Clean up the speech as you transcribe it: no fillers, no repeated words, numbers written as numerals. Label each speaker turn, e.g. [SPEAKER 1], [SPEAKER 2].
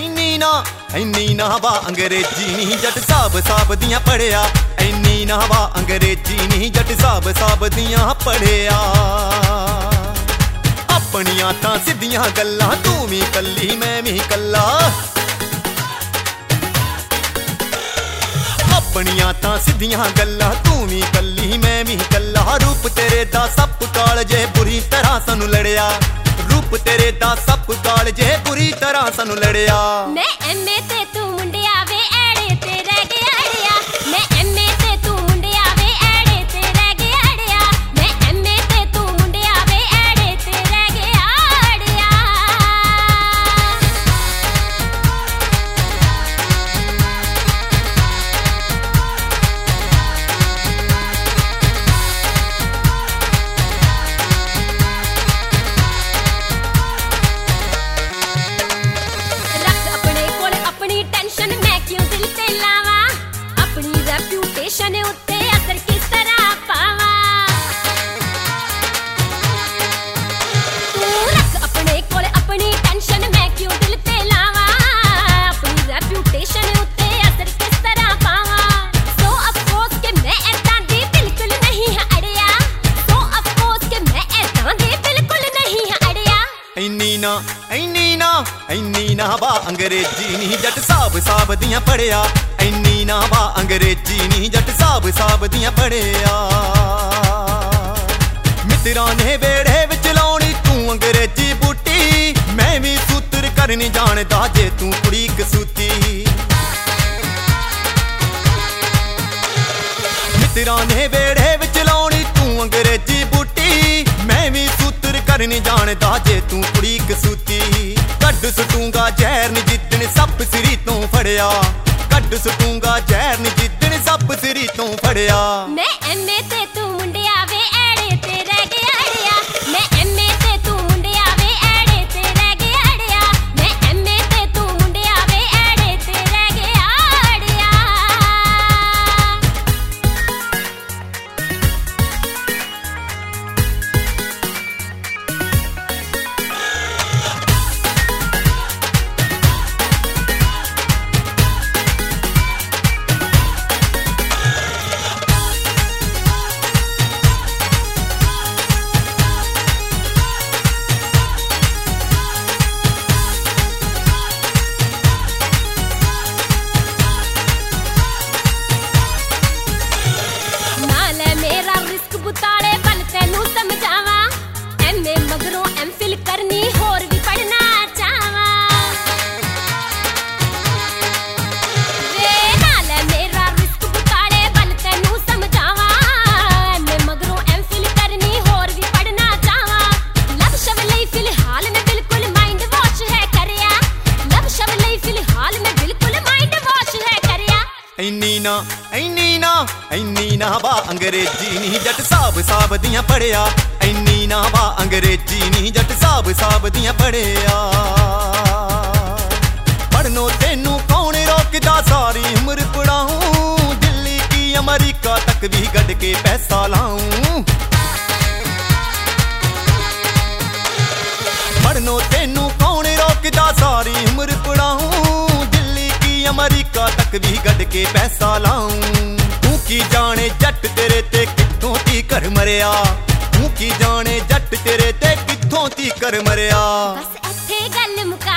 [SPEAKER 1] ਇੰਨੀ ਨਾ ਵਾ ਅੰਗਰੇਜ਼ੀ ਨਹੀਂ ਜੱਟ ਸਾਬ ਦੀਆਂ ਪੜਿਆ। ਇੰਨੀ ਨਾ ਵਾ ਅੰਗਰੇਜ਼ੀ ਨਹੀਂ ਜੱਟ ਸਾਬ ਦੀਆਂ ਪੜਿਆ। ਆਪਣੀਆਂ ਤਾਂ ਸਿੱਧੀਆਂ ਗੱਲਾਂ ਤੂੰ ਵੀ ਕੱਲੀ ਮੈਂ ਵੀ ਕੱਲਾ। ਆਪਣੀਆਂ ਤਾਂ ਸਿੱਧੀਆਂ ਗੱਲਾਂ ਤੂੰ ਵੀ ਕੱਲੀ ਮੈਂ ਵੀ ਕੱਲਾ। ਰੂਪ ਤੇਰੇ ਦਾ ਸੱਪ ਕਾਲਜੇ ਬੁਰੀ ਤਰ੍ਹਾਂ ਸਾਨੂੰ ਲੜਿਆ। ਰੂਪ ਤੇਰੇ ਦਾ ਸੱਪ ਕਾਲਜੇ ਬੁਰੀ ਤਰ੍ਹਾਂ ਸਾਨੂੰ ਲੜਿਆ।
[SPEAKER 2] ਮੈਂ ਐਮਏ ਤੇ ਤੂੰ ਮੁੰਡਿਆ ਵੇ ਐੜੇ ਤੇ ਰਹਿ ਗਿਆ ਅੜਿਆ। ਮੈਂ ਐਮਏ ਤੇ ਤੂੰ ਮੁੰਡਿਆ ਵੇ ਐੜੇ ਤੇ ਰਹਿ ਗਿਆ ਅੜਿਆ। ਮੈਂ ਐਮਏ ਤੇ ਤੂੰ ਮੁੰਡਿਆ ਵੇ ਐੜੇ ਤੇ ਰਹਿ ਗਿਆ ਅੜਿਆ। ਉੱਤੇ ਅਸਰ ਕਿਸ ਤਰ੍ਹਾਂ ਪਾਵਾਂ। ਤੂੰ ਰੱਖ ਆਪਣੇ ਕੋਲ ਆਪਣੀ ਟੈਨਸ਼ਨ ਮੈਂ ਕਿਉਂ ਦਿਲ ਤੇ ਲਾਵਾਂ। ਆਪਣੀ ਰੈਪਿਊਟੇਸ਼ਨ ਉੱਤੇ ਅਸਰ ਕਿਸ ਤਰ੍ਹਾਂ ਪਾਵਾਂ। ਸੋ ਅਫਸੋਸ ਕਿ ਮੈਂ ਏਦਾਂ ਦੀ ਬਿਲਕੁਲ ਨਹੀਂ ਹਾਂ ਅੜਿਆ। ਸੋ ਅਫਸੋਸ ਕਿ ਮੈਂ ਏਦਾਂ ਦੀ ਬਿਲਕੁਲ ਨਹੀਂ ਹਾਂ ਅੜਿਆ।
[SPEAKER 1] ਇੰਨੀ ਨਾ ਵਾ ਅੰਗਰੇਜ਼ੀ ਨਹੀਂ ਜੱਟ ਸਾਬ ਦੀਆਂ ਪੜਿਆ। ਇੰਨੀ ਨਾ ਵਾ ਅੰਗਰੇਜ਼ੀ ਨਹੀਂ ਜੱਟ ਸਾਬ ਦੀਆਂ ਪੜਿਆ। ਮਿੱਤਰਾਂ ਨੇ ਵੇੜੇ ਵਿੱਚ ਲਾਉਣੀ ਤੂੰ ਅੰਗਰੇਜ਼ੀ ਬੂਟੀ। ਮੈਂ ਵੀ ਸੂਤਰ ਕਰਨੀ ਜਾਣਦਾ ਜੇ ਤੂੰ ਕੁੜੀ ਕਸੂਤੀ। ਮਿੱਤਰਾਂ ਨੇ ਵੇੜੇ ਵਿੱਚ ਲਾਉਣੀ ਤੂੰ ਅੰਗਰੇਜ਼ੀ ਬੂਟੀ। ਮੈਂ ਵੀ ਸੂਤਰ ਕਰਨੀ ਜਾਣਦਾ ਜੇ ਤੂੰ ਕੁੜੀ ਕਸੂਤੀ। ਕੱਢ ਸੁਟੂੰਗਾ ਜ਼ਹਿਰ ਨੀ ਜਿੱਦਣ ਸੱਪ ਸਿਰੀ ਤੋਂ ਫੜਿਆ। ਕੱਢ ਸੁਟੂੰਗਾ ਜ਼ਹਿਰ ਨੀ ਜਿੱਦਣ ਸੱਪ ਸਿਰੀ ਤੋਂ ਫੜਿਆ।
[SPEAKER 2] ਮੈਂ ਐਮਏ ਤੇ ਤੂੰ ਮੁੰਡਿਆ ਵੇ ਐੜੇ ਤੇ ਰਹਿ ਗਿਆ ਅੜਿਆ। ਮੈਂ ਐਮਏ ਤੇ ਤੂੰ ਮੁੰਡਿਆ ਵੇ ਐੜੇ ਤੇ ਰਹਿ ਗਿਆ ਅੜਿਆ। ਮੈਂ ਐਮਏ ਤੇ ਤੂੰ ਮੁੰਡਿਆ ਵੇ ਐੜੇ ਤੇ ਰਹਿ ਗਿਆ ਅੜਿਆ। ਬੁਤਾਲੇ ਬਲ ਤੈਨੂੰ ਸਮਝਾਵਾਂ। ਐਮਏ ਮਗਰੋਂ ਐਮਫਿਲ ਕਰਨੀ ਹੋਰ ਵੀ ਪੜਨਾ ਚਾਹਾਂ। ਵੇ ਨਾਲ ਮੇਰਾ ਰਿਸਕ ਬੁਤਾਲੇ ਬਲ ਤੈਨੂੰ ਸਮਝਾਵਾਂ। ਐਮਏ ਮਗਰੋਂ ਐਮਫਿਲ ਕਰਨੀ ਹੋਰ ਵੀ ਪੜਨਾ ਚਾਹਾਂ। ਲਵ ਸ਼ਵ ਲਈ ਫਿਲਹਾਲ ਮੈਂ ਬਿਲਕੁਲ ਮਾਈਂਡ ਵਾਸ਼ ਹੈ ਕਰਿਆ। ਲਵ ਸ਼ਵ ਲਈ ਫਿਲਹਾਲ ਮੈਂ ਬਿਲਕੁਲ ਮਾਈਂਡ ਵਾਸ਼ ਹੈ ਕਰਿਆ।
[SPEAKER 1] ਇੰਨੀ ਨਾ ਵਾ ਅੰਗਰੇਜ਼ੀ ਨਹੀਂ ਜੱਟ ਸਾਬ ਦੀਆਂ ਪੜਿਆ। ਇੰਨੀ ਨਾ ਵਾ ਅੰਗਰੇਜ਼ੀ ਨਹੀਂ ਜੱਟ ਸਾਬ ਦੀਆਂ ਪੜਿਆ। ਪੜਨੋਂ ਤੈਨੂੰ ਕੌਣ ਰੋਕਦਾ ਸਾਰੀ ਉਮਰ ਪੜਾਊਂ। ਦਿੱਲੀ ਕੀ ਅਮਰੀਕਾ ਤੱਕ ਵੀ ਗੱਡ ਕੇ ਪੈਸਾ ਲਾਊਂ। ਪੜਨੋਂ ਤੈਨੂੰ ਕੌਣ ਰੋਕਦਾ ਸਾਰੀ ਉਮਰ ਪੜਾਊਂ। ਦਿੱਲੀ ਕੀ ਅਮਰੀਕਾ ਤੱਕ ਵੀ ਗੱਡ ਕੇ ਪੈਸਾ ਲਾਊਂ। ਤੂੰ ਕੀ ਜਾਣੇ ਜੱਟ ਤੇਰੇ ਤੇ ਕਿੱਥੋਂ ਤੀਕਰ ਮਰਿਆ। ਤੂੰ ਕੀ ਜਾਣੇ ਜੱਟ ਤੇਰੇ ਤੇ ਕਿੱਥੋਂ ਤੀਕਰ ਮਰਿਆ।
[SPEAKER 2] ਬਸ ਇੱਥੇ ਗੱਲ ਮੁਕਾ